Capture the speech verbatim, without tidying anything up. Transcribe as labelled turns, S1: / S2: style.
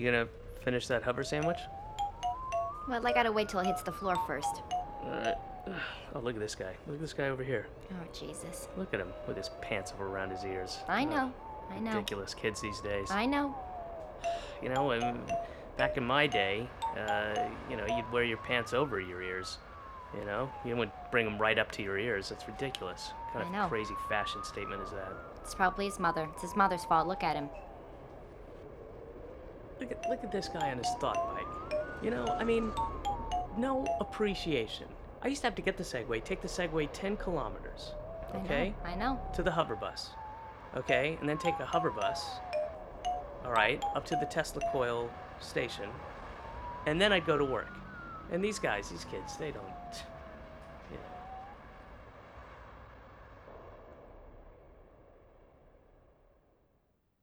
S1: You gonna finish that hover sandwich?
S2: Well, I gotta wait till it hits the floor first.
S1: Uh, oh, look at this guy. Look at this guy over here.
S2: Oh, Jesus.
S1: Look at him with his pants over around his ears.
S2: I
S1: Oh,
S2: know. I know.
S1: ridiculous kids these days.
S2: I know.
S1: You know, and back in my day, uh, you know, you'd wear your pants over your ears. You know, you wouldn't bring them right up to your ears. That's ridiculous. What
S2: I
S1: kind
S2: know.
S1: of crazy fashion statement is that?
S2: It's probably his mother. It's his mother's fault. Look at him.
S1: Look at look at this guy on his thought bike. You know, I mean, no appreciation. I used to have to get the Segway, take the Segway ten kilometers, okay,
S2: I know. I know.
S1: to the hover bus, okay, and then take a hover bus, all right, up to the Tesla Coil station, and then I'd go to work. And these guys, these kids, they don't.